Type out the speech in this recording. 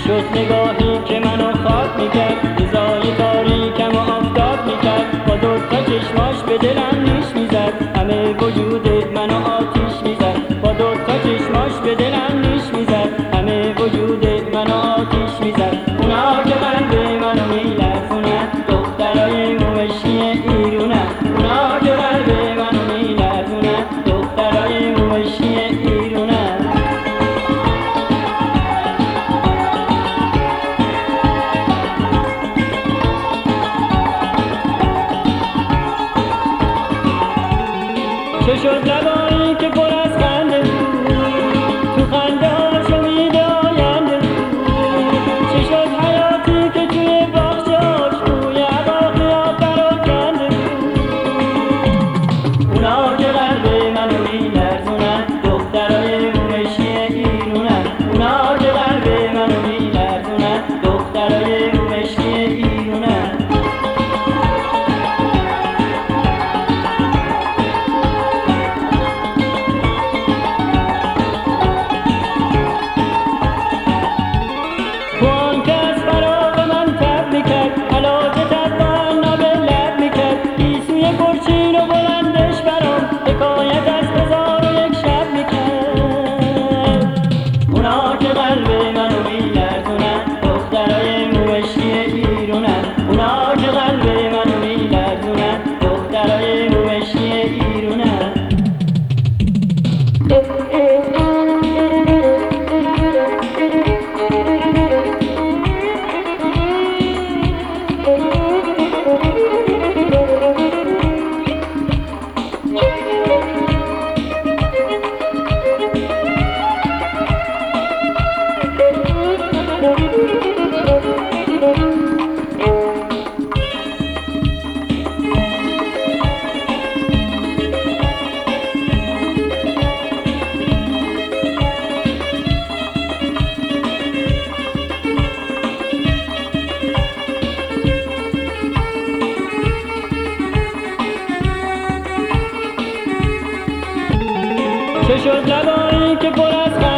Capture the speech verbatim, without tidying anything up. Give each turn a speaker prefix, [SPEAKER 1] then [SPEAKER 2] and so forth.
[SPEAKER 1] شد نگاهی که منو خواب میکرد، رضای تاریکم و آفتاب میکرد. با دوتا چشماش به دلم نیش میزد، همه وجود منو آتیش میزد. با دوتا چشماش به دلم نیش میزد، همه وجود منو آتیش میزد. اونا که قلب منو میلرزونن، دخترای موشی ایرونن. اونا که قلب منو میلرزونن، دخترای موشی ایرونن. چه شد لبایی که پر از خنده بود، تو خنده هاش امید آینده بود. چه شد حیاتی که توی باغچه‌هاش بوی هوا خیال پراکنده بود. اونا که قلب منو میلرزونن، دخترای موشی ایرونن. اونا که قلب منو میلرزونن، دخترای موشی ایرونن. چه شد لبایی که پر از